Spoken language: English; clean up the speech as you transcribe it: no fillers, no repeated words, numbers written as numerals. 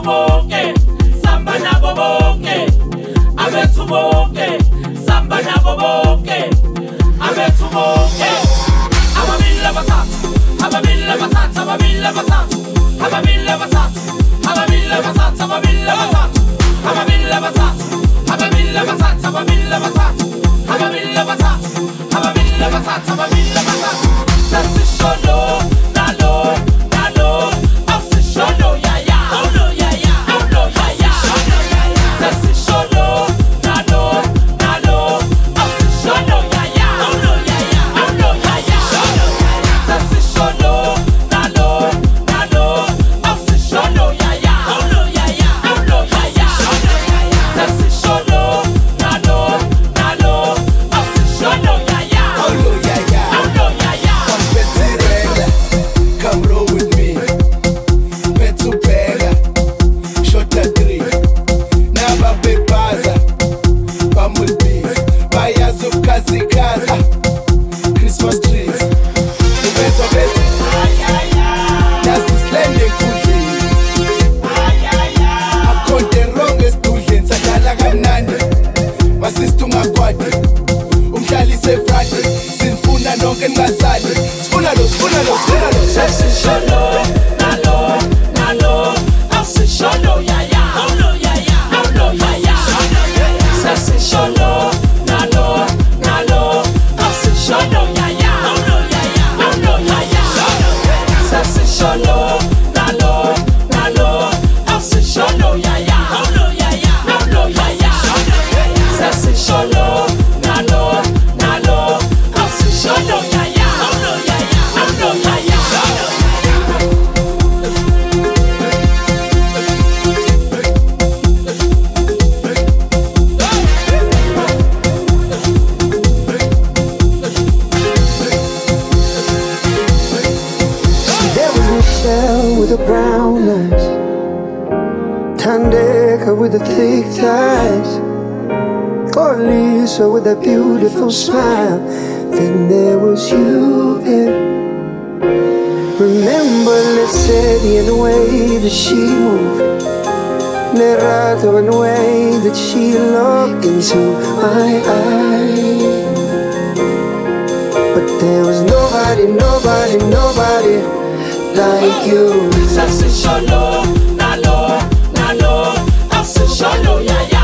bonke, samba nabo bonke, abethu bonke, samba nabo bonke, abethu bonke. Ababili abathathu, ababili abathathu, ababili abathathu, ababili abathathu, ababili abathathu, ababili abathathu, ababili abathathu, ababili abathathu, ababili abathathu, ababili abathathu, ababili abathathu, ababili abathathu. Sasishono, nalo, nalo, asishono ya ya, oh no ya ya, oh no ya ya. Sasishono, nalo, nalo, asishono ya ya, oh no ya ya, oh no ya ya. Sasishono, nalo, nalo, asishono ya ya, oh no ya ya, oh no ya ya. Sasishono, nalo, nalo, asishono ya ya, oh no ya ya, oh no ya ya. Come roll with me. Bethu bheka, shota 3. Naba bebaza, bamulbis, bayazukhazikhaza. Christmas trees. Ubezwa bethu, nasisilende kudlini. Akhonde wrong esidudleni, sadlala kamnandi. Masista ungakwadi, umhlalise Friday. Sinifuna nonke ningazali. Sifuna lo, sifuna lo, sifuna lo. Sasishono, nalo, nalo, asishono ya ya, oh no ya ya, oh no ya ya. Sasishono, nalo, nalo, asishono ya ya, oh no ya ya, oh no ya ya. Sasishono, nalo, nalo, asishono ya ya, oh no ya ya, oh no ya ya. Sasishono, nalo, nalo, asishono ya ya, oh no ya ya, oh no ya ya. There was Michelle with the brown eyes, Tandeka with the thick thighs, or Lisa with that beautiful smile. Then there was you, babe. Remember Lesedi and the way that she moved, Lerato and the way that she looked into my eyes. But there was nobody, nobody, nobody like you. Sasishono, nalo, nalo, asishono ya ya.